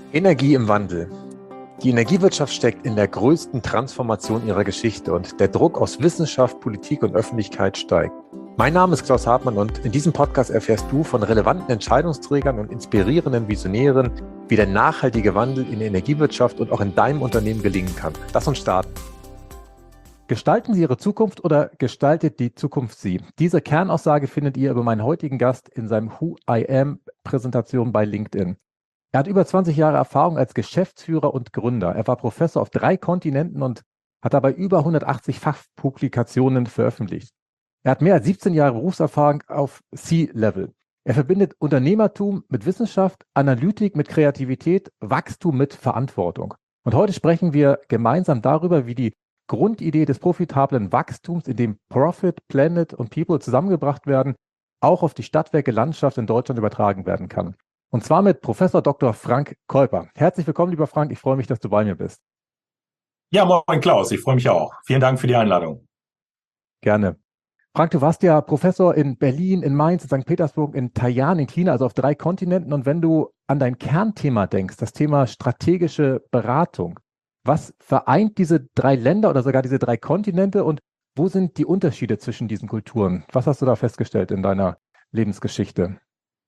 Energie im Wandel. Die Energiewirtschaft steckt in der größten Transformation ihrer Geschichte und der Druck aus Wissenschaft, Politik und Öffentlichkeit steigt. Mein Name ist Klaus Hartmann und in diesem Podcast erfährst du von relevanten Entscheidungsträgern und inspirierenden Visionären, wie der nachhaltige Wandel in der Energiewirtschaft und auch in deinem Unternehmen gelingen kann. Lass uns starten. Gestalten Sie Ihre Zukunft oder gestaltet die Zukunft Sie? Diese Kernaussage findet ihr über meinen heutigen Gast in seinem Who I Am-Präsentation bei LinkedIn. Er hat über 20 Jahre Erfahrung als Geschäftsführer und Gründer. Er war Professor auf 3 Kontinenten und hat dabei über 180 Fachpublikationen veröffentlicht. Er hat mehr als 17 Jahre Berufserfahrung auf C-Level. Er verbindet Unternehmertum mit Wissenschaft, Analytik mit Kreativität, Wachstum mit Verantwortung. Und heute sprechen wir gemeinsam darüber, wie die Grundidee des profitablen Wachstums, in dem Profit, Planet und People zusammengebracht werden, auch auf die Stadtwerke Landschaft in Deutschland übertragen werden kann. Und zwar mit Professor Dr. Frank Kuiper. Herzlich willkommen, lieber Frank. Ich freue mich, dass du bei mir bist. Ja, moin Klaus. Ich freue mich auch. Vielen Dank für die Einladung. Gerne. Frank, du warst ja Professor in Berlin, in Mainz, in St. Petersburg, in Taiwan, in China, also auf 3 Kontinenten. Und wenn du an dein Kernthema denkst, das Thema strategische Beratung, was vereint diese 3 Länder oder sogar diese 3 Kontinente und wo sind die Unterschiede zwischen diesen Kulturen? Was hast du da festgestellt in deiner Lebensgeschichte?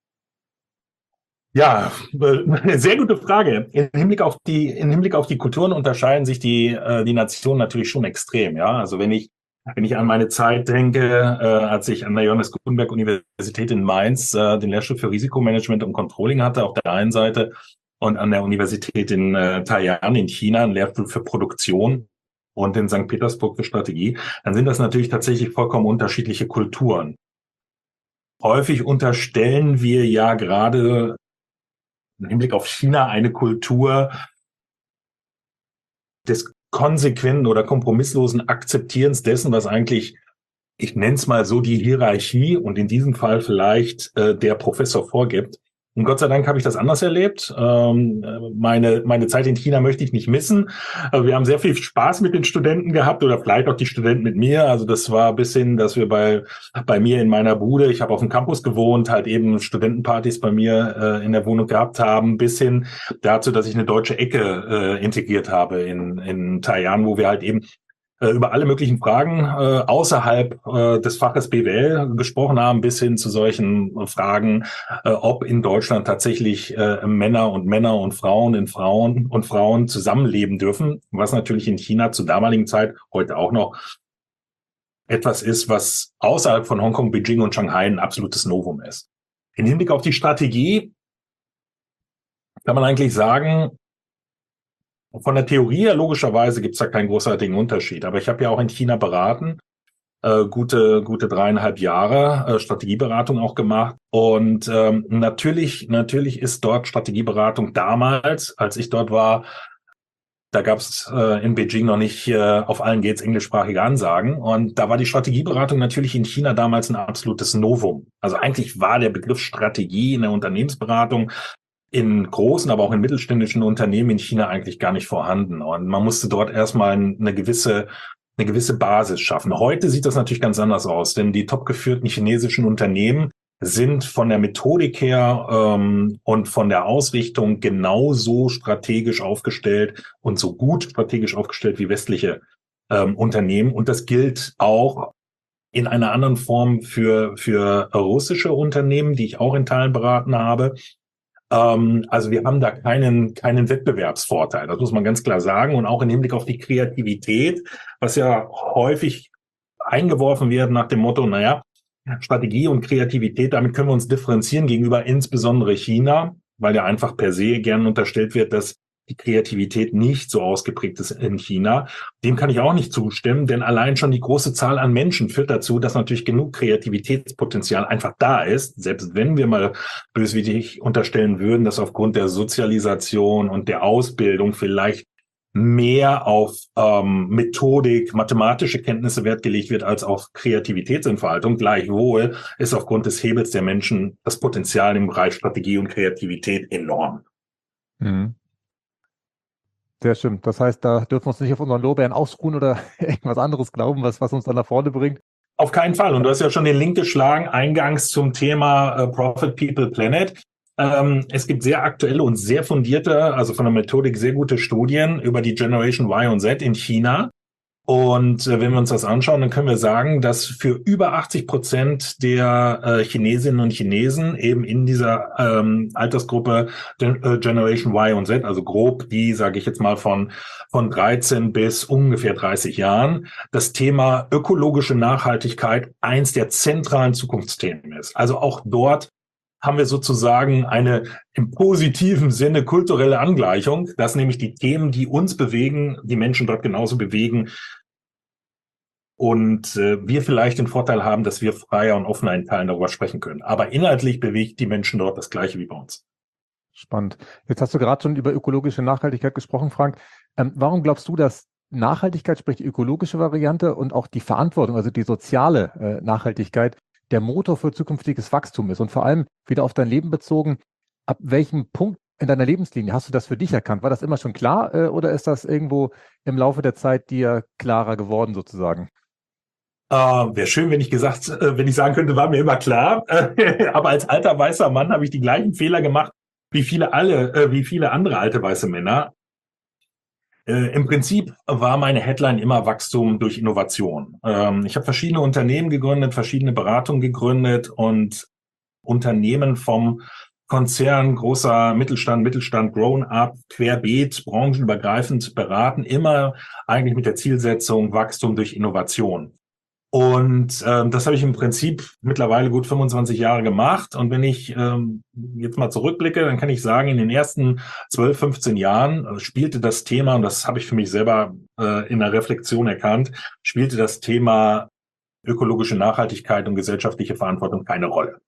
Ja, sehr gute Frage. Im Hinblick auf die Kulturen unterscheiden sich die Nationen natürlich schon extrem. Ja, also wenn ich an meine Zeit denke, als ich an der Johannes Gutenberg Universität in Mainz den Lehrstuhl für Risikomanagement und Controlling hatte auf der einen Seite und an der Universität in Taiwan in China einen Lehrstuhl für Produktion und in St. Petersburg für Strategie, dann sind das natürlich tatsächlich vollkommen unterschiedliche Kulturen. Häufig unterstellen wir ja gerade im Hinblick auf China eine Kultur des konsequenten oder kompromisslosen Akzeptierens dessen, was eigentlich, ich nenne es mal so, die Hierarchie und in diesem Fall vielleicht der Professor vorgibt. Und Gott sei Dank habe ich das anders erlebt. Meine Zeit in China möchte ich nicht missen. Wir haben sehr viel Spaß mit den Studenten gehabt oder vielleicht auch die Studenten mit mir. Also das war bis hin, dass wir bei mir in meiner Bude, ich habe auf dem Campus gewohnt, halt eben Studentenpartys bei mir in der Wohnung gehabt haben, bis hin dazu, dass ich eine deutsche Ecke integriert habe in Taiwan, wo wir halt eben über alle möglichen Fragen außerhalb des Faches BWL gesprochen haben, bis hin zu solchen Fragen, ob in Deutschland tatsächlich Männer und Frauen zusammenleben dürfen, was natürlich in China zur damaligen Zeit, heute auch noch, etwas ist, was außerhalb von Hongkong, Beijing und Shanghai ein absolutes Novum ist. Im Hinblick auf die Strategie kann man eigentlich sagen, von der Theorie her, logischerweise gibt es da keinen großartigen Unterschied. Aber ich habe ja auch in China beraten, gute 3,5 Jahre Strategieberatung auch gemacht. Und natürlich ist dort Strategieberatung damals, als ich dort war, da gab es in Beijing noch nicht auf allen Gates englischsprachige Ansagen. Und da war die Strategieberatung natürlich in China damals ein absolutes Novum. Also eigentlich war der Begriff Strategie in der Unternehmensberatung in großen, aber auch in mittelständischen Unternehmen in China eigentlich gar nicht vorhanden. Und man musste dort erstmal eine gewisse Basis schaffen. Heute sieht das natürlich ganz anders aus, denn die topgeführten chinesischen Unternehmen sind von der Methodik her und von der Ausrichtung genauso strategisch aufgestellt und so gut strategisch aufgestellt wie westliche Unternehmen. Und das gilt auch in einer anderen Form für russische Unternehmen, die ich auch in Teilen beraten habe. Also wir haben da keinen Wettbewerbsvorteil, das muss man ganz klar sagen. Und auch im Hinblick auf die Kreativität, was ja häufig eingeworfen wird nach dem Motto, naja, Strategie und Kreativität, damit können wir uns differenzieren gegenüber insbesondere China, weil ja einfach per se gern unterstellt wird, dass die Kreativität nicht so ausgeprägt ist in China. Dem kann ich auch nicht zustimmen, denn allein schon die große Zahl an Menschen führt dazu, dass natürlich genug Kreativitätspotenzial einfach da ist, selbst wenn wir mal böswillig unterstellen würden, dass aufgrund der Sozialisation und der Ausbildung vielleicht mehr auf Methodik, mathematische Kenntnisse Wert gelegt wird als auf Kreativitätsentfaltung. Gleichwohl ist aufgrund des Hebels der Menschen das Potenzial im Bereich Strategie und Kreativität enorm. Mhm. Sehr schön. Das heißt, da dürfen wir uns nicht auf unseren Lorbeeren ausruhen oder irgendwas anderes glauben, was uns dann nach vorne bringt. Auf keinen Fall. Und du hast ja schon den Link geschlagen, eingangs zum Thema Profit, People, Planet. Es gibt sehr aktuelle und sehr fundierte, also von der Methodik sehr gute Studien über die Generation Y und Z in China. Und wenn wir uns das anschauen, dann können wir sagen, dass für über 80% der Chinesinnen und Chinesen eben in dieser Altersgruppe Generation Y und Z, also grob die, sage ich jetzt mal, von 13 bis ungefähr 30 Jahren, das Thema ökologische Nachhaltigkeit eins der zentralen Zukunftsthemen ist. Also auch dort haben wir sozusagen eine im positiven Sinne kulturelle Angleichung, dass nämlich die Themen, die uns bewegen, die Menschen dort genauso bewegen. Und wir vielleicht den Vorteil haben, dass wir freier und offener in Teilen darüber sprechen können. Aber inhaltlich bewegt die Menschen dort das Gleiche wie bei uns. Spannend. Jetzt hast du gerade schon über ökologische Nachhaltigkeit gesprochen, Frank. Warum glaubst du, dass Nachhaltigkeit, sprich die ökologische Variante und auch die Verantwortung, also die soziale Nachhaltigkeit, der Motor für zukünftiges Wachstum ist? Und vor allem wieder auf dein Leben bezogen, ab welchem Punkt in deiner Lebenslinie hast du das für dich erkannt? War das immer schon klar oder ist das irgendwo im Laufe der Zeit dir klarer geworden sozusagen? Wäre schön, wenn ich sagen könnte, war mir immer klar. Aber als alter weißer Mann habe ich die gleichen Fehler gemacht wie viele andere alte weiße Männer. Im Prinzip war meine Headline immer Wachstum durch Innovation. Ich habe verschiedene Unternehmen gegründet, verschiedene Beratungen gegründet und Unternehmen vom Konzern, großer Mittelstand, Grown-up, querbeet, branchenübergreifend beraten, immer eigentlich mit der Zielsetzung Wachstum durch Innovation. Und das habe ich im Prinzip mittlerweile gut 25 Jahre gemacht. Und wenn ich jetzt mal zurückblicke, dann kann ich sagen, in den ersten 12, 15 Jahren spielte das Thema, und das habe ich für mich selber in der Reflexion erkannt, spielte das Thema ökologische Nachhaltigkeit und gesellschaftliche Verantwortung keine Rolle.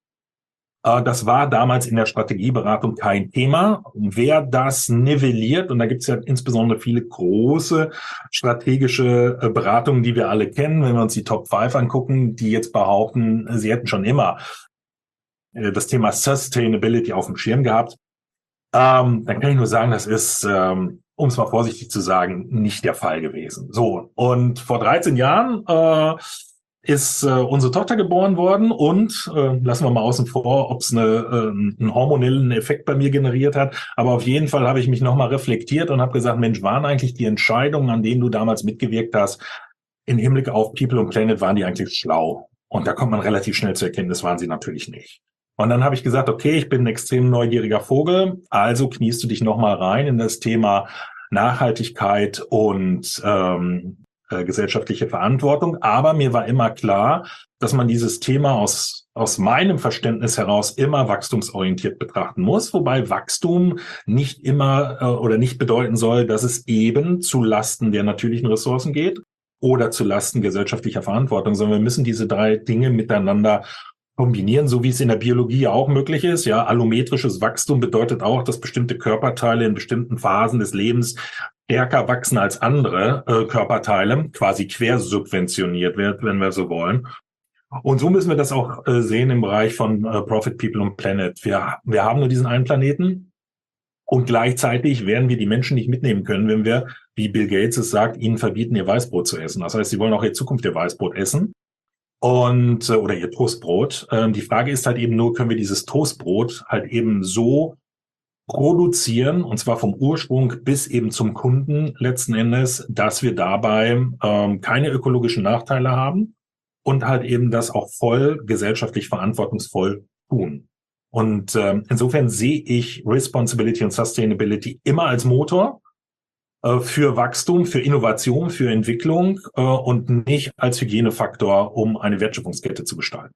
Das war damals in der Strategieberatung kein Thema. Wer das nivelliert, und da gibt es ja insbesondere viele große strategische Beratungen, die wir alle kennen, wenn wir uns die Top 5 angucken, die jetzt behaupten, sie hätten schon immer das Thema Sustainability auf dem Schirm gehabt, dann kann ich nur sagen, das ist, um es mal vorsichtig zu sagen, nicht der Fall gewesen. So, und vor 13 Jahren ist unsere Tochter geboren worden und lassen wir mal außen vor, ob es einen hormonellen Effekt bei mir generiert hat. Aber auf jeden Fall habe ich mich nochmal reflektiert und habe gesagt, Mensch, waren eigentlich die Entscheidungen, an denen du damals mitgewirkt hast, im Hinblick auf People und Planet, waren die eigentlich schlau? Und da kommt man relativ schnell zur Erkenntnis, waren sie natürlich nicht. Und dann habe ich gesagt, okay, ich bin ein extrem neugieriger Vogel, also kniest du dich nochmal rein in das Thema Nachhaltigkeit und gesellschaftliche Verantwortung. Aber mir war immer klar, dass man dieses Thema aus meinem Verständnis heraus immer wachstumsorientiert betrachten muss, wobei Wachstum nicht immer oder nicht bedeuten soll, dass es eben zu Lasten der natürlichen Ressourcen geht oder zu Lasten gesellschaftlicher Verantwortung, sondern wir müssen diese drei Dinge miteinander kombinieren, so wie es in der Biologie auch möglich ist. Ja, allometrisches Wachstum bedeutet auch, dass bestimmte Körperteile in bestimmten Phasen des Lebens stärker wachsen als andere Körperteile, quasi quersubventioniert wird, wenn wir so wollen. Und so müssen wir das auch sehen im Bereich von Profit, People und Planet. Wir haben nur diesen einen Planeten und gleichzeitig werden wir die Menschen nicht mitnehmen können, wenn wir, wie Bill Gates es sagt, ihnen verbieten, ihr Weißbrot zu essen. Das heißt, sie wollen auch in Zukunft ihr Weißbrot essen und oder ihr Toastbrot. Die Frage ist halt eben nur, können wir dieses Toastbrot halt eben so produzieren, und zwar vom Ursprung bis eben zum Kunden letzten Endes, dass wir dabei keine ökologischen Nachteile haben und halt eben das auch voll gesellschaftlich verantwortungsvoll tun. Und insofern sehe ich Responsibility und Sustainability immer als Motor für Wachstum, für Innovation, für Entwicklung und nicht als Hygienefaktor, um eine Wertschöpfungskette zu gestalten.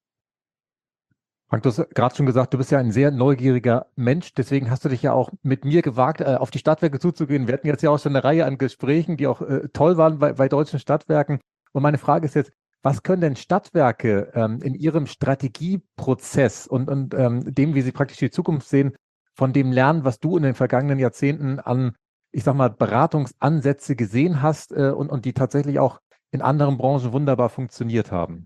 Frank, du hast gerade schon gesagt, du bist ja ein sehr neugieriger Mensch, deswegen hast du dich ja auch mit mir gewagt, auf die Stadtwerke zuzugehen. Wir hatten jetzt ja auch schon eine Reihe an Gesprächen, die auch toll waren bei deutschen Stadtwerken. Und meine Frage ist jetzt, was können denn Stadtwerke in ihrem Strategieprozess und dem, wie sie praktisch die Zukunft sehen, von dem lernen, was du in den vergangenen Jahrzehnten an, ich sag mal, Beratungsansätze gesehen hast und die tatsächlich auch in anderen Branchen wunderbar funktioniert haben?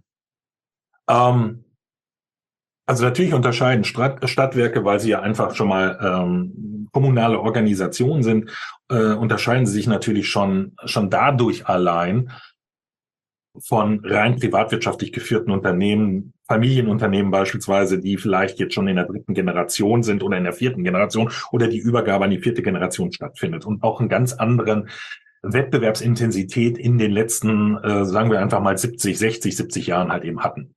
Also natürlich unterscheiden Stadtwerke, weil sie ja einfach schon mal kommunale Organisationen sind, unterscheiden sie sich natürlich schon dadurch allein von rein privatwirtschaftlich geführten Unternehmen, Familienunternehmen beispielsweise, die vielleicht jetzt schon in der 3. Generation sind oder in der 4. Generation oder die Übergabe an die 4. Generation stattfindet und auch einen ganz anderen Wettbewerbsintensität in den letzten, sagen wir einfach mal 70 Jahren halt eben hatten.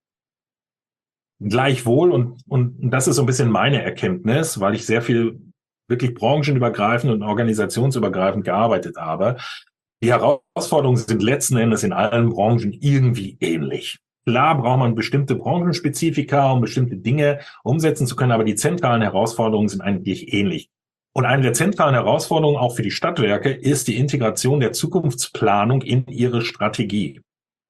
Gleichwohl, und das ist so ein bisschen meine Erkenntnis, weil ich sehr viel wirklich branchenübergreifend und organisationsübergreifend gearbeitet habe. Die Herausforderungen sind letzten Endes in allen Branchen irgendwie ähnlich. Klar braucht man bestimmte Branchenspezifika, um bestimmte Dinge umsetzen zu können, aber die zentralen Herausforderungen sind eigentlich ähnlich. Und eine der zentralen Herausforderungen auch für die Stadtwerke ist die Integration der Zukunftsplanung in ihre Strategie.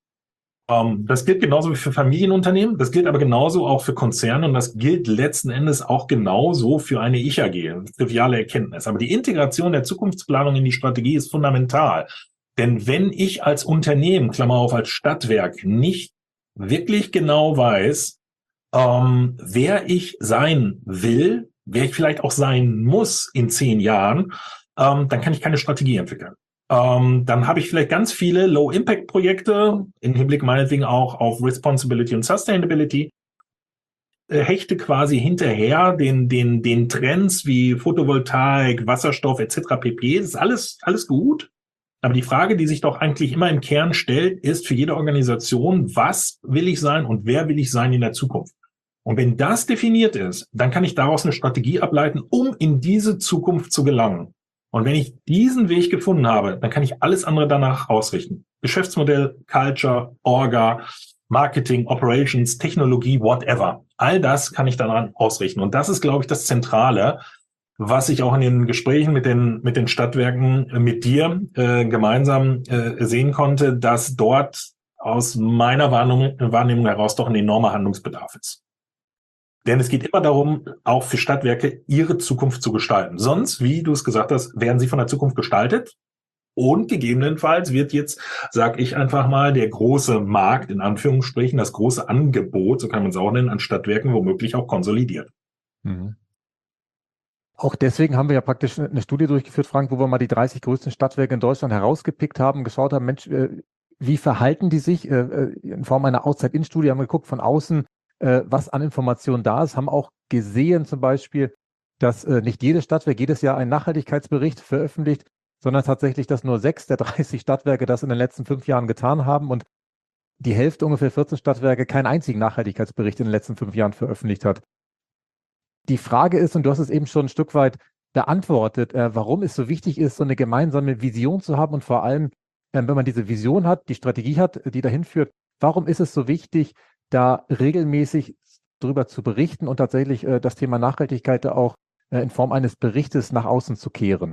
Das gilt genauso wie für Familienunternehmen, das gilt aber genauso auch für Konzerne und das gilt letzten Endes auch genauso für eine Ich-AG, triviale Erkenntnis. Aber die Integration der Zukunftsplanung in die Strategie ist fundamental. Denn wenn ich als Unternehmen, Klammer auf, als Stadtwerk, nicht wirklich genau weiß, wer ich sein will, wer ich vielleicht auch sein muss in 10 Jahren, dann kann ich keine Strategie entwickeln. Dann habe ich vielleicht ganz viele Low-Impact-Projekte, im Hinblick meinetwegen auch auf Responsibility und Sustainability, hechte quasi hinterher den Trends wie Photovoltaik, Wasserstoff etc. pp. Das ist alles gut. Aber die Frage, die sich doch eigentlich immer im Kern stellt, ist für jede Organisation, was will ich sein und wer will ich sein in der Zukunft? Und wenn das definiert ist, dann kann ich daraus eine Strategie ableiten, um in diese Zukunft zu gelangen. Und wenn ich diesen Weg gefunden habe, dann kann ich alles andere danach ausrichten. Geschäftsmodell, Culture, Orga, Marketing, Operations, Technologie, whatever. All das kann ich daran ausrichten. Und das ist, glaube ich, das Zentrale, was ich auch in den Gesprächen mit den Stadtwerken, mit dir gemeinsam sehen konnte, dass dort aus meiner Wahrnehmung heraus doch ein enormer Handlungsbedarf ist. Denn es geht immer darum, auch für Stadtwerke ihre Zukunft zu gestalten. Sonst, wie du es gesagt hast, werden sie von der Zukunft gestaltet. Und gegebenenfalls wird jetzt, sag ich einfach mal, der große Markt, in Anführungsstrichen, das große Angebot, so kann man es auch nennen, an Stadtwerken womöglich auch konsolidiert. Mhm. Auch deswegen haben wir ja praktisch eine Studie durchgeführt, Frank, wo wir mal die 30 größten Stadtwerke in Deutschland herausgepickt haben, geschaut haben, Mensch, wie verhalten die sich in Form einer Outside-In-Studie, haben wir geguckt von außen, was an Informationen da ist, haben auch gesehen zum Beispiel, dass nicht jedes Stadtwerk jedes Jahr einen Nachhaltigkeitsbericht veröffentlicht, sondern tatsächlich, dass nur 6 der 30 Stadtwerke das in den letzten 5 Jahren getan haben und die Hälfte, ungefähr 14 Stadtwerke, keinen einzigen Nachhaltigkeitsbericht in den letzten 5 Jahren veröffentlicht hat. Die Frage ist, und du hast es eben schon ein Stück weit beantwortet, warum es so wichtig ist, so eine gemeinsame Vision zu haben und vor allem, wenn man diese Vision hat, die Strategie hat, die dahin führt, warum ist es so wichtig, da regelmäßig drüber zu berichten und tatsächlich das Thema Nachhaltigkeit auch in Form eines Berichtes nach außen zu kehren?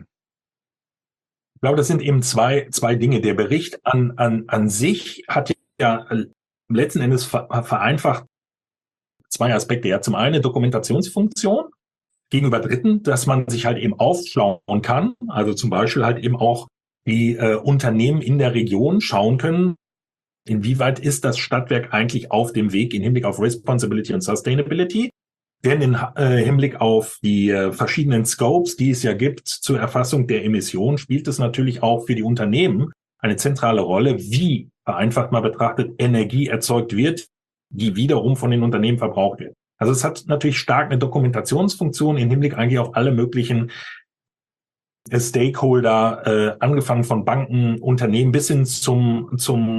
Ich glaube, das sind eben zwei Dinge. Der Bericht an sich hat ja letzten Endes vereinfacht 2 Aspekte. Ja, zum einen Dokumentationsfunktion gegenüber Dritten, dass man sich halt eben aufschauen kann. Also zum Beispiel halt eben auch die Unternehmen in der Region schauen können, inwieweit ist das Stadtwerk eigentlich auf dem Weg im Hinblick auf Responsibility und Sustainability? Denn im Hinblick auf die verschiedenen Scopes, die es ja gibt zur Erfassung der Emissionen, spielt es natürlich auch für die Unternehmen eine zentrale Rolle, wie vereinfacht mal betrachtet Energie erzeugt wird, die wiederum von den Unternehmen verbraucht wird. Also es hat natürlich stark eine Dokumentationsfunktion im Hinblick eigentlich auf alle möglichen Stakeholder, angefangen von Banken, Unternehmen bis hin zum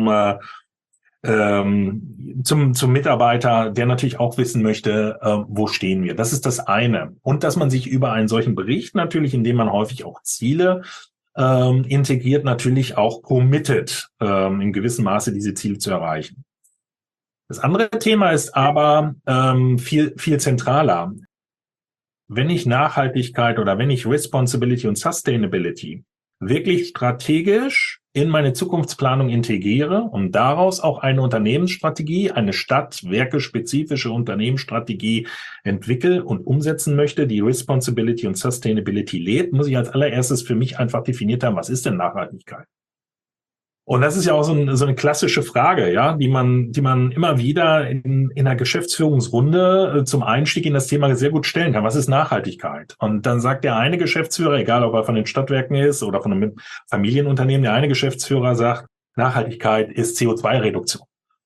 Mitarbeiter, der natürlich auch wissen möchte, wo stehen wir. Das ist das eine. Und dass man sich über einen solchen Bericht natürlich, indem man häufig auch Ziele integriert, natürlich auch committet, in gewissem Maße diese Ziele zu erreichen. Das andere Thema ist aber viel zentraler. Wenn ich Nachhaltigkeit oder wenn ich Responsibility und Sustainability wirklich strategisch in meine Zukunftsplanung integriere und daraus auch eine Unternehmensstrategie, eine stadtwerkespezifische Unternehmensstrategie entwickle und umsetzen möchte, die Responsibility und Sustainability lebt, muss ich als allererstes für mich einfach definiert haben, was ist denn Nachhaltigkeit? Und das ist ja auch so eine klassische Frage, ja, die man immer wieder in einer Geschäftsführungsrunde zum Einstieg in das Thema sehr gut stellen kann. Was ist Nachhaltigkeit? Und dann sagt der eine Geschäftsführer, egal ob er von den Stadtwerken ist oder von einem Familienunternehmen, der eine Geschäftsführer sagt, Nachhaltigkeit ist CO2-Reduktion.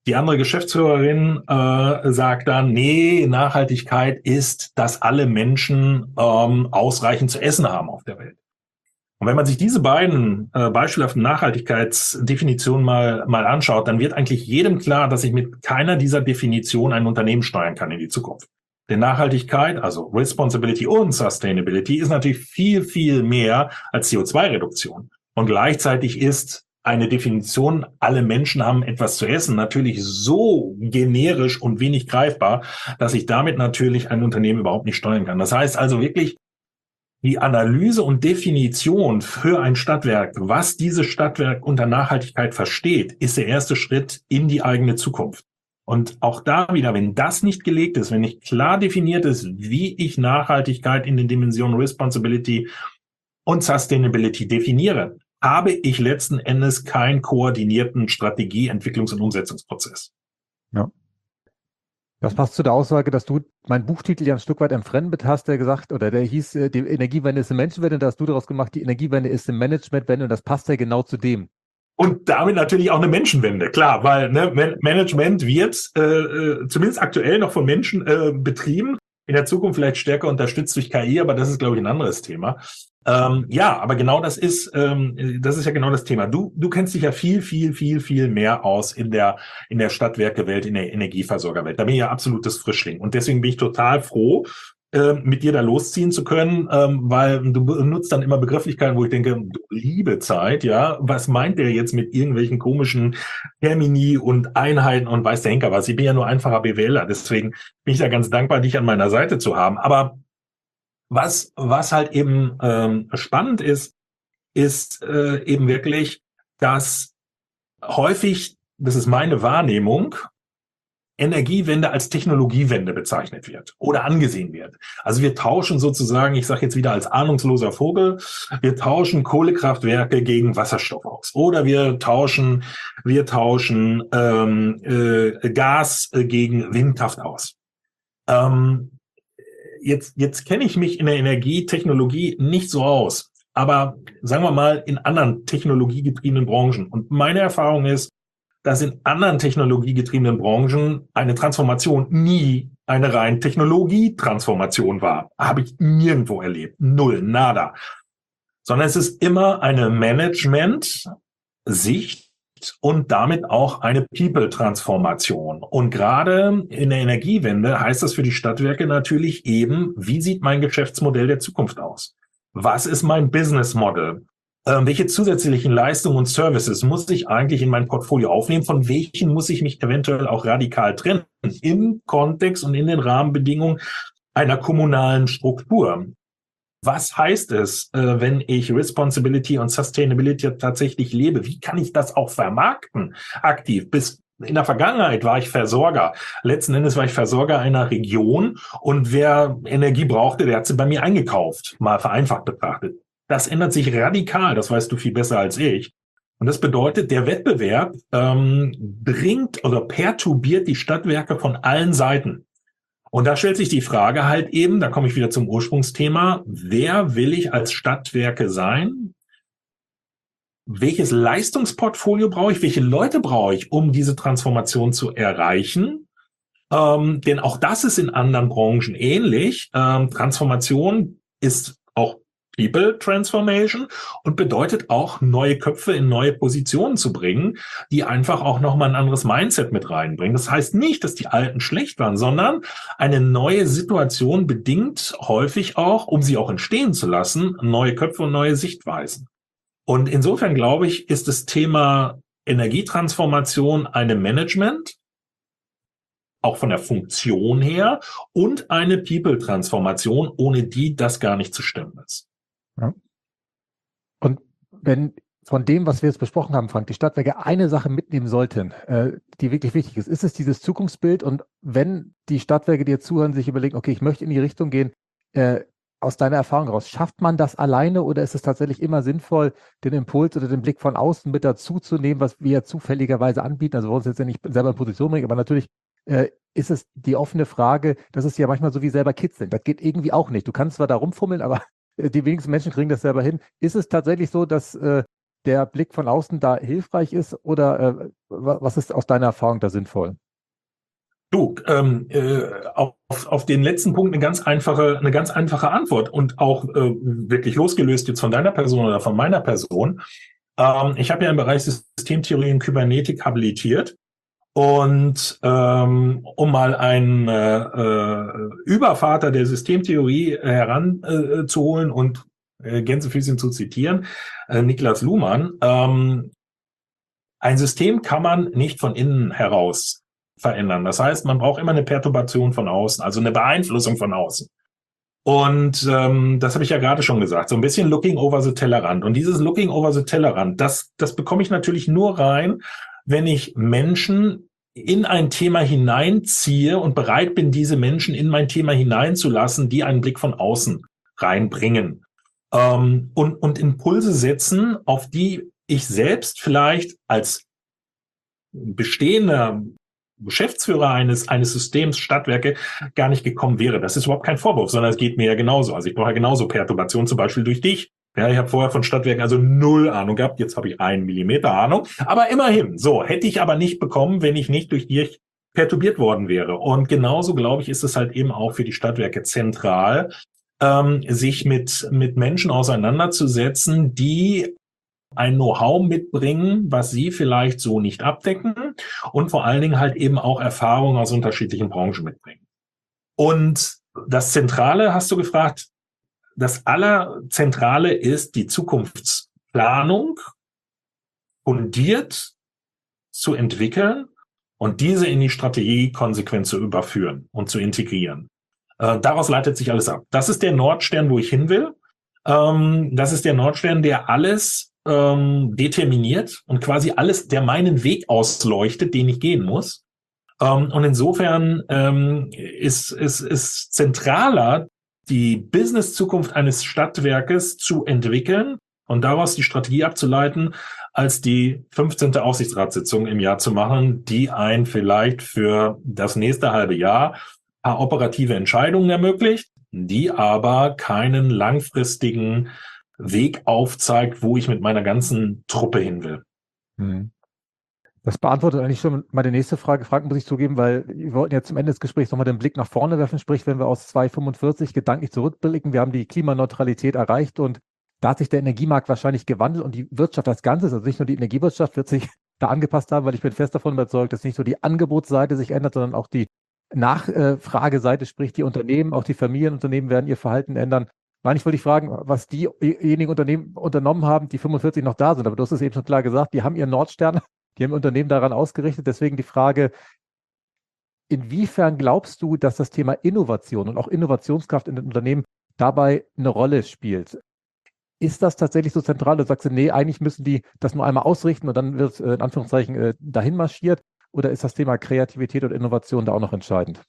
Die andere Geschäftsführerin sagt dann, nee, Nachhaltigkeit ist, dass alle Menschen ausreichend zu essen haben auf der Welt. Und wenn man sich diese beiden beispielhaften Nachhaltigkeitsdefinitionen mal anschaut, dann wird eigentlich jedem klar, dass ich mit keiner dieser Definitionen ein Unternehmen steuern kann in die Zukunft. Denn Nachhaltigkeit, also Responsibility und Sustainability, ist natürlich viel, viel mehr als CO2-Reduktion. Und gleichzeitig ist eine Definition, alle Menschen haben etwas zu essen, natürlich so generisch und wenig greifbar, dass ich damit natürlich ein Unternehmen überhaupt nicht steuern kann. Das heißt also wirklich, die Analyse und Definition für ein Stadtwerk, was dieses Stadtwerk unter Nachhaltigkeit versteht, ist der erste Schritt in die eigene Zukunft. Und auch da wieder, wenn das nicht gelegt ist, wenn nicht klar definiert ist, wie ich Nachhaltigkeit in den Dimensionen Responsibility und Sustainability definiere, habe ich letzten Endes keinen koordinierten Strategie-, Entwicklungs- und Umsetzungsprozess. Ja. Das passt zu der Aussage, dass du meinen Buchtitel ja ein Stück weit entfremdet hast, der gesagt, oder der hieß, die Energiewende ist im Menschenwende, da hast du daraus gemacht, die Energiewende ist im Managementwende, und das passt ja genau zu dem. Und damit natürlich auch eine Menschenwende, klar, weil Management wird zumindest aktuell noch von Menschen betrieben, in der Zukunft vielleicht stärker unterstützt durch KI, aber das ist, glaube ich, ein anderes Thema. Ja, aber genau das ist ja genau das Thema. Du kennst dich ja viel mehr aus in der Stadtwerkewelt, in der Energieversorgerwelt. Da bin ich ja absolutes Frischling. Und deswegen bin ich total froh, mit dir da losziehen zu können, weil du benutzt dann immer Begrifflichkeiten, wo ich denke, du liebe Zeit, ja, was meint der jetzt mit irgendwelchen komischen Termini und Einheiten und weiß der Henker was? Ich bin ja nur einfacher BWLer, deswegen bin ich da ganz dankbar, dich an meiner Seite zu haben. Aber was halt eben spannend ist eben wirklich, dass häufig, das ist meine Wahrnehmung, Energiewende als Technologiewende bezeichnet wird oder angesehen wird. Also wir tauschen sozusagen, ich sage jetzt wieder als ahnungsloser Vogel, wir tauschen Kohlekraftwerke gegen Wasserstoff aus oder wir tauschen Gas gegen Windkraft aus. Jetzt kenne ich mich in der Energietechnologie nicht so aus, aber sagen wir mal in anderen technologiegetriebenen Branchen. Und meine Erfahrung ist, dass in anderen technologiegetriebenen Branchen eine Transformation nie eine rein Technologietransformation war. Habe ich nirgendwo erlebt. Null, nada. Sondern es ist immer eine Management-Sicht und damit auch eine People-Transformation. Und gerade in der Energiewende heißt das für die Stadtwerke natürlich eben, wie sieht mein Geschäftsmodell der Zukunft aus? Was ist mein Business Model? Welche zusätzlichen Leistungen und Services muss ich eigentlich in mein Portfolio aufnehmen? Von welchen muss ich mich eventuell auch radikal trennen? Im Kontext und in den Rahmenbedingungen einer kommunalen Struktur. Was heißt es, wenn ich Responsibility und Sustainability tatsächlich lebe? Wie kann ich das auch vermarkten aktiv? Bis in der Vergangenheit war ich Versorger. Letzten Endes war ich Versorger einer Region und wer Energie brauchte, der hat sie bei mir eingekauft, mal vereinfacht betrachtet. Das ändert sich radikal, das weißt du viel besser als ich. Und das bedeutet, der Wettbewerb bringt oder perturbiert die Stadtwerke von allen Seiten. Und da stellt sich die Frage halt eben, da komme ich wieder zum Ursprungsthema, wer will ich als Stadtwerke sein? Welches Leistungsportfolio brauche ich? Welche Leute brauche ich, um diese Transformation zu erreichen? Denn auch das ist in anderen Branchen ähnlich. Transformation ist auch People Transformation und bedeutet auch, neue Köpfe in neue Positionen zu bringen, die einfach auch nochmal ein anderes Mindset mit reinbringen. Das heißt nicht, dass die Alten schlecht waren, sondern eine neue Situation bedingt häufig auch, um sie auch entstehen zu lassen, neue Köpfe und neue Sichtweisen. Und insofern glaube ich, ist das Thema Energietransformation eine Management, auch von der Funktion her, und eine People-Transformation, ohne die das gar nicht zu stemmen ist. Ja. Und wenn von dem, was wir jetzt besprochen haben, Frank, die Stadtwerke eine Sache mitnehmen sollten, die wirklich wichtig ist es dieses Zukunftsbild. Und wenn die Stadtwerke dir zuhören, sich überlegen, okay, ich möchte in die Richtung gehen, aus deiner Erfahrung raus, schafft man das alleine oder ist es tatsächlich immer sinnvoll, den Impuls oder den Blick von außen mit dazu zu nehmen, was wir zufälligerweise anbieten? Also wir wollen uns jetzt ja nicht selber in Position bringen, aber natürlich ist es die offene Frage, das ist ja manchmal so wie selber kitzeln. Das geht irgendwie auch nicht. Du kannst zwar da rumfummeln, aber die wenigsten Menschen kriegen das selber hin. Ist es tatsächlich so, dass der Blick von außen da hilfreich ist oder was ist aus deiner Erfahrung da sinnvoll? Du, auf den letzten Punkt eine ganz einfache Antwort und auch wirklich losgelöst jetzt von deiner Person oder von meiner Person. Ich habe ja im Bereich Systemtheorie und Kybernetik habilitiert und um mal einen Übervater der Systemtheorie heranzuholen und Gänsefüßchen zu zitieren, Niklas Luhmann, ein System kann man nicht von innen heraus verändern. Das heißt, man braucht immer eine Perturbation von außen, also eine Beeinflussung von außen. Und das habe ich ja gerade schon gesagt, so ein bisschen Looking over the Tellerrand. Und dieses Looking over the Tellerrand, das bekomme ich natürlich nur rein, wenn ich Menschen in ein Thema hineinziehe und bereit bin, diese Menschen in mein Thema hineinzulassen, die einen Blick von außen reinbringen. Und Impulse setzen, auf die ich selbst vielleicht als bestehender Geschäftsführer eines Systems, Stadtwerke, gar nicht gekommen wäre. Das ist überhaupt kein Vorwurf, sondern es geht mir ja genauso. Also ich brauche ja genauso Perturbation, zum Beispiel durch dich. Ja, ich habe vorher von Stadtwerken also 0 Ahnung gehabt. Jetzt habe ich 1 Millimeter Ahnung. Aber immerhin, so hätte ich aber nicht bekommen, wenn ich nicht durch dich perturbiert worden wäre. Und genauso, glaube ich, ist es halt eben auch für die Stadtwerke zentral, sich mit Menschen auseinanderzusetzen, die ein Know-how mitbringen, was sie vielleicht so nicht abdecken und vor allen Dingen halt eben auch Erfahrungen aus unterschiedlichen Branchen mitbringen. Und das Zentrale, hast du gefragt, das Allerzentrale ist die Zukunftsplanung fundiert zu entwickeln und diese in die Strategie konsequent zu überführen und zu integrieren. Daraus leitet sich alles ab. Das ist der Nordstern, wo ich hin will. Das ist der Nordstern, der alles determiniert und quasi alles, der meinen Weg ausleuchtet, den ich gehen muss. Und insofern ist zentraler, die Business-Zukunft eines Stadtwerkes zu entwickeln und daraus die Strategie abzuleiten, als die 15. Aufsichtsratssitzung im Jahr zu machen, die einen vielleicht für das nächste halbe Jahr ein paar operative Entscheidungen ermöglicht, die aber keinen langfristigen Weg aufzeigt, wo ich mit meiner ganzen Truppe hin will. Das beantwortet eigentlich schon meine nächste Frage. Frank, muss ich zugeben, weil wir wollten ja zum Ende des Gesprächs nochmal den Blick nach vorne werfen, sprich, wenn wir aus 2045 gedanklich zurückblicken, wir haben die Klimaneutralität erreicht und da hat sich der Energiemarkt wahrscheinlich gewandelt und die Wirtschaft als Ganzes, also nicht nur die Energiewirtschaft, wird sich da angepasst haben, weil ich bin fest davon überzeugt, dass nicht nur die Angebotsseite sich ändert, sondern auch die Nachfrageseite, sprich die Unternehmen, auch die Familienunternehmen werden ihr Verhalten ändern. Eigentlich wollte ich fragen, was diejenigen Unternehmen unternommen haben, die 45 noch da sind. Aber du hast es eben schon klar gesagt, die haben ihren Nordstern, die haben Unternehmen daran ausgerichtet. Deswegen die Frage, inwiefern glaubst du, dass das Thema Innovation und auch Innovationskraft in den Unternehmen dabei eine Rolle spielt? Ist das tatsächlich so zentral? Du sagst, nee, eigentlich müssen die das nur einmal ausrichten und dann wird in Anführungszeichen dahin marschiert. Oder ist das Thema Kreativität und Innovation da auch noch entscheidend?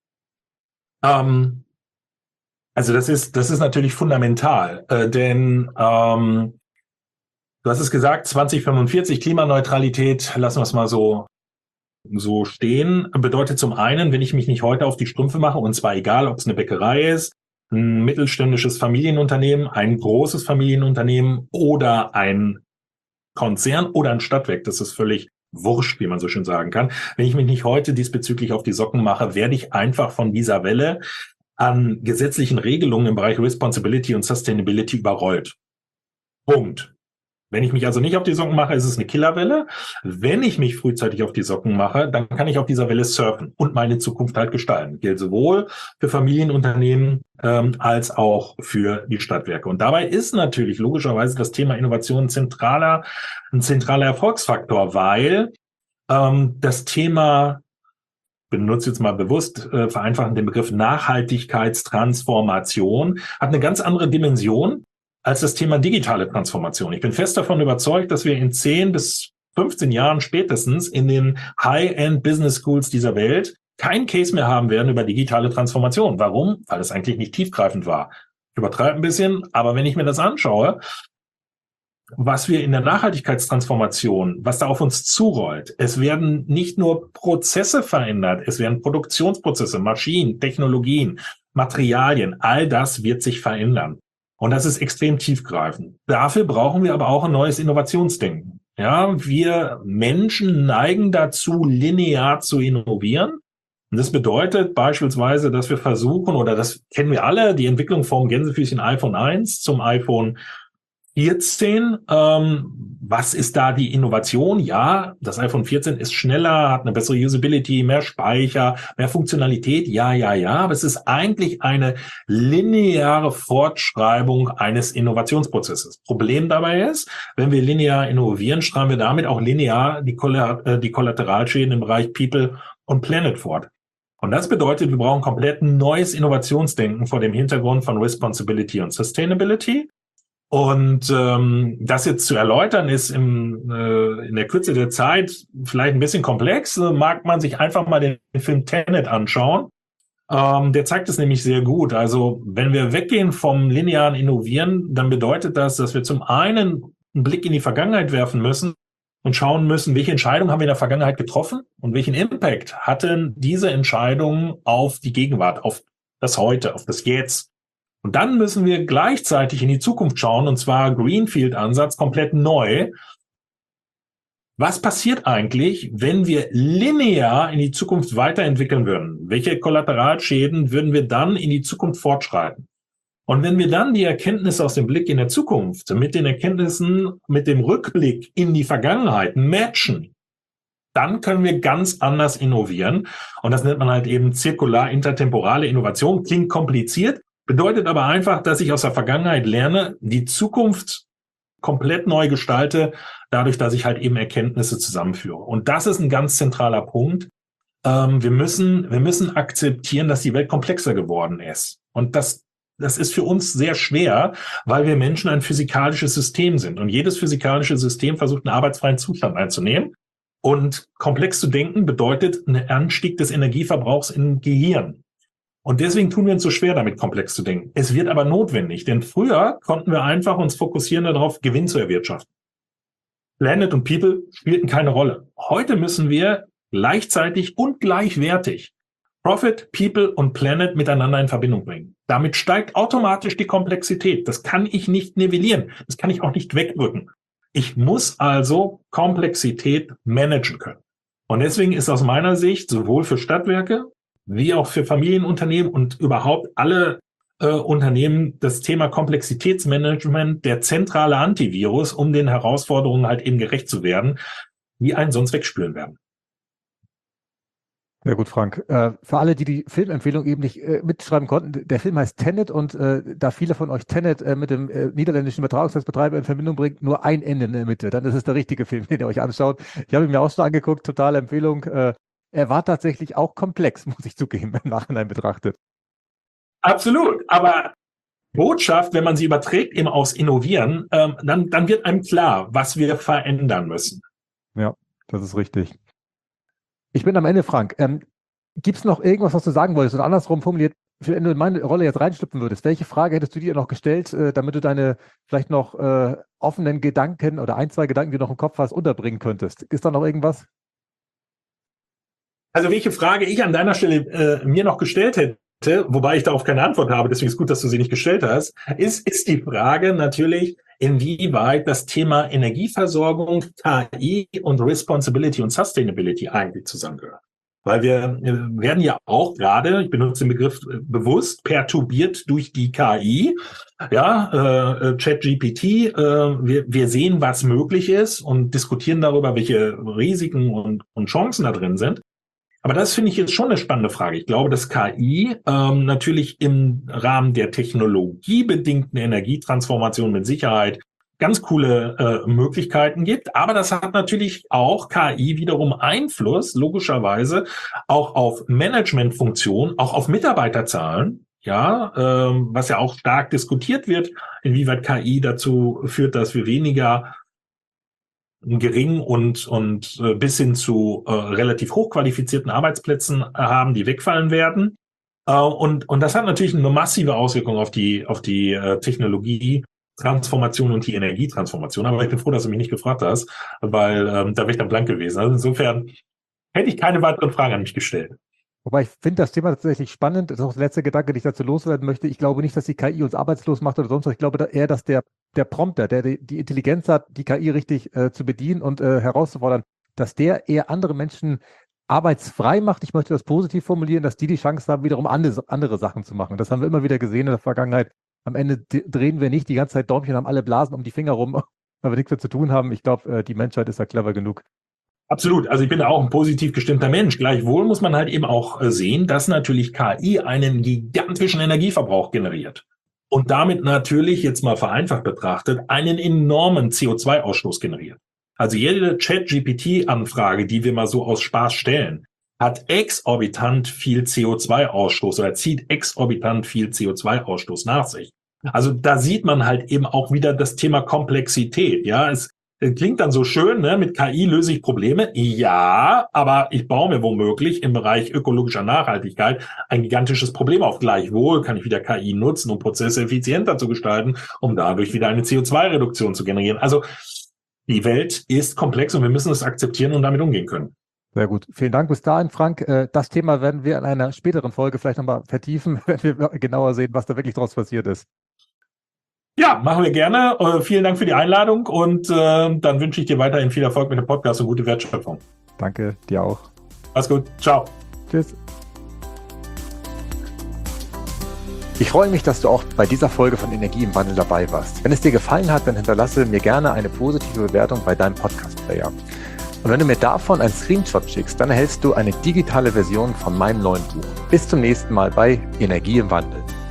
Also das ist natürlich fundamental, denn du hast es gesagt, 2045 Klimaneutralität, lassen wir es mal so stehen, bedeutet zum einen, wenn ich mich nicht heute auf die Strümpfe mache, und zwar egal, ob es eine Bäckerei ist, ein mittelständisches Familienunternehmen, ein großes Familienunternehmen oder ein Konzern oder ein Stadtwerk, das ist völlig wurscht, wie man so schön sagen kann. Wenn ich mich nicht heute diesbezüglich auf die Socken mache, werde ich einfach von dieser Welle an gesetzlichen Regelungen im Bereich Responsibility und Sustainability überrollt. Punkt. Wenn ich mich also nicht auf die Socken mache, ist es eine Killerwelle. Wenn ich mich frühzeitig auf die Socken mache, dann kann ich auf dieser Welle surfen und meine Zukunft halt gestalten. Gilt sowohl für Familienunternehmen als auch für die Stadtwerke. Und dabei ist natürlich logischerweise das Thema Innovation ein zentraler Erfolgsfaktor, weil das Thema, benutze jetzt mal bewusst vereinfachend den Begriff Nachhaltigkeitstransformation, hat eine ganz andere Dimension als das Thema digitale Transformation. Ich bin fest davon überzeugt, dass wir in 10 bis 15 Jahren spätestens in den High-End Business Schools dieser Welt keinen Case mehr haben werden über digitale Transformation. Warum? Weil es eigentlich nicht tiefgreifend war. Ich übertreibe ein bisschen, aber wenn ich mir das anschaue, was wir in der Nachhaltigkeitstransformation, was da auf uns zurollt, es werden nicht nur Prozesse verändert, es werden Produktionsprozesse, Maschinen, Technologien, Materialien, all das wird sich verändern. Und das ist extrem tiefgreifend. Dafür brauchen wir aber auch ein neues Innovationsdenken. Ja, wir Menschen neigen dazu, linear zu innovieren. Und das bedeutet beispielsweise, dass wir versuchen, oder das kennen wir alle, die Entwicklung vom Gänsefüßchen iPhone 1 zum iPhone 14. Was ist da die Innovation? Ja, das iPhone 14 ist schneller, hat eine bessere Usability, mehr Speicher, mehr Funktionalität. Ja, aber es ist eigentlich eine lineare Fortschreibung eines Innovationsprozesses. Problem dabei ist, wenn wir linear innovieren, schreiben wir damit auch linear die Kollateralschäden im Bereich People und Planet fort. Und das bedeutet, wir brauchen komplett ein neues Innovationsdenken vor dem Hintergrund von Responsibility und Sustainability. Und das jetzt zu erläutern, ist in der Kürze der Zeit vielleicht ein bisschen komplex. Mag man sich einfach mal den Film Tenet anschauen. Der zeigt es nämlich sehr gut. Also wenn wir weggehen vom linearen Innovieren, dann bedeutet das, dass wir zum einen einen Blick in die Vergangenheit werfen müssen und schauen müssen, welche Entscheidungen haben wir in der Vergangenheit getroffen und welchen Impact hatten diese Entscheidungen auf die Gegenwart, auf das Heute, auf das Jetzt. Und dann müssen wir gleichzeitig in die Zukunft schauen, und zwar Greenfield-Ansatz, komplett neu. Was passiert eigentlich, wenn wir linear in die Zukunft weiterentwickeln würden? Welche Kollateralschäden würden wir dann in die Zukunft fortschreiten? Und wenn wir dann die Erkenntnisse aus dem Blick in der Zukunft mit den Erkenntnissen, mit dem Rückblick in die Vergangenheit matchen, dann können wir ganz anders innovieren. Und das nennt man halt eben zirkular-intertemporale Innovation. Klingt kompliziert, bedeutet aber einfach, dass ich aus der Vergangenheit lerne, die Zukunft komplett neu gestalte, dadurch, dass ich halt eben Erkenntnisse zusammenführe. Und das ist ein ganz zentraler Punkt. Wir müssen akzeptieren, dass die Welt komplexer geworden ist. Und das ist für uns sehr schwer, weil wir Menschen ein physikalisches System sind. Und jedes physikalische System versucht, einen arbeitsfreien Zustand einzunehmen. Und komplex zu denken bedeutet einen Anstieg des Energieverbrauchs im Gehirn. Und deswegen tun wir uns so schwer, damit komplex zu denken. Es wird aber notwendig, denn früher konnten wir einfach uns fokussieren darauf, Gewinn zu erwirtschaften. Planet und People spielten keine Rolle. Heute müssen wir gleichzeitig und gleichwertig Profit, People und Planet miteinander in Verbindung bringen. Damit steigt automatisch die Komplexität. Das kann ich nicht nivellieren. Das kann ich auch nicht wegdrücken. Ich muss also Komplexität managen können. Und deswegen ist aus meiner Sicht sowohl für Stadtwerke wie auch für Familienunternehmen und überhaupt alle Unternehmen das Thema Komplexitätsmanagement der zentrale Antivirus, um den Herausforderungen halt eben gerecht zu werden, wie einen sonst wegspülen werden. Sehr gut, Frank. Für alle, die die Filmempfehlung eben nicht mitschreiben konnten, der Film heißt Tenet und da viele von euch Tenet mit dem niederländischen Übertragungsnetzbetreiber in Verbindung bringt, nur ein Ende in der Mitte. Dann ist es der richtige Film, den ihr euch anschaut. Ich habe ihn mir auch schon angeguckt, totale Empfehlung. Er war tatsächlich auch komplex, muss ich zugeben, im Nachhinein betrachtet. Absolut, aber Botschaft, wenn man sie überträgt, eben aufs Innovieren, dann wird einem klar, was wir verändern müssen. Ja, das ist richtig. Ich bin am Ende, Frank. Gibt es noch irgendwas, was du sagen wolltest? Oder andersrum formuliert, wenn du in meine Rolle jetzt reinschlüpfen würdest, welche Frage hättest du dir noch gestellt, damit du deine vielleicht noch offenen Gedanken oder ein, zwei Gedanken, die du noch im Kopf hast, unterbringen könntest? Ist da noch irgendwas? Also welche Frage ich an deiner Stelle mir noch gestellt hätte, wobei ich darauf keine Antwort habe, deswegen ist es gut, dass du sie nicht gestellt hast, ist die Frage natürlich, inwieweit das Thema Energieversorgung, KI und Responsibility und Sustainability eigentlich zusammengehören. Weil wir werden ja auch gerade, ich benutze den Begriff bewusst, perturbiert durch die KI, ja, ChatGPT. Wir sehen, was möglich ist und diskutieren darüber, welche Risiken und Chancen da drin sind. Aber das finde ich jetzt schon eine spannende Frage. Ich glaube, dass KI natürlich im Rahmen der technologiebedingten Energietransformation mit Sicherheit ganz coole Möglichkeiten gibt. Aber das hat natürlich auch KI wiederum Einfluss, logischerweise, auch auf Managementfunktionen, auch auf Mitarbeiterzahlen. Ja, was ja auch stark diskutiert wird, inwieweit KI dazu führt, dass wir weniger gering und bis hin zu relativ hochqualifizierten Arbeitsplätzen haben, die wegfallen werden. Und das hat natürlich eine massive Auswirkung auf die Technologietransformation und die Energietransformation. Aber ich bin froh, dass du mich nicht gefragt hast, weil da wäre ich dann blank gewesen. Also insofern hätte ich keine weiteren Fragen an mich gestellt. Wobei ich finde das Thema tatsächlich spannend. Das ist auch der letzte Gedanke, den ich dazu loswerden möchte. Ich glaube nicht, dass die KI uns arbeitslos macht oder sonst was. Ich glaube eher, dass der Prompter, der die Intelligenz hat, die KI richtig zu bedienen und herauszufordern, dass der eher andere Menschen arbeitsfrei macht. Ich möchte das positiv formulieren, dass die Chance haben, wiederum andere Sachen zu machen. Das haben wir immer wieder gesehen in der Vergangenheit. Am Ende drehen wir nicht die ganze Zeit Däumchen, haben alle Blasen um die Finger rum, weil wir nichts mehr zu tun haben. Ich glaube, die Menschheit ist da clever genug. Absolut. Also ich bin da auch ein positiv gestimmter Mensch. Gleichwohl muss man halt eben auch sehen, dass natürlich KI einen gigantischen Energieverbrauch generiert und damit natürlich, jetzt mal vereinfacht betrachtet, einen enormen CO2-Ausstoß generiert. Also jede Chat-GPT-Anfrage, die wir mal so aus Spaß stellen, hat exorbitant viel CO2-Ausstoß oder zieht exorbitant viel CO2-Ausstoß nach sich. Also da sieht man halt eben auch wieder das Thema Komplexität. Ja, es klingt dann so schön, ne? Mit KI löse ich Probleme. Ja, aber ich baue mir womöglich im Bereich ökologischer Nachhaltigkeit ein gigantisches Problem auf. Gleichwohl kann ich wieder KI nutzen, um Prozesse effizienter zu gestalten, um dadurch wieder eine CO2-Reduktion zu generieren. Also die Welt ist komplex und wir müssen es akzeptieren und damit umgehen können. Sehr gut. Vielen Dank bis dahin, Frank. Das Thema werden wir in einer späteren Folge vielleicht nochmal vertiefen, wenn wir genauer sehen, was da wirklich draus passiert ist. Ja, machen wir gerne. Vielen Dank für die Einladung und dann wünsche ich dir weiterhin viel Erfolg mit dem Podcast und gute Wertschöpfung. Danke, dir auch. Mach's gut. Ciao. Tschüss. Ich freue mich, dass du auch bei dieser Folge von Energie im Wandel dabei warst. Wenn es dir gefallen hat, dann hinterlasse mir gerne eine positive Bewertung bei deinem Podcast-Player. Und wenn du mir davon einen Screenshot schickst, dann erhältst du eine digitale Version von meinem neuen Buch. Bis zum nächsten Mal bei Energie im Wandel.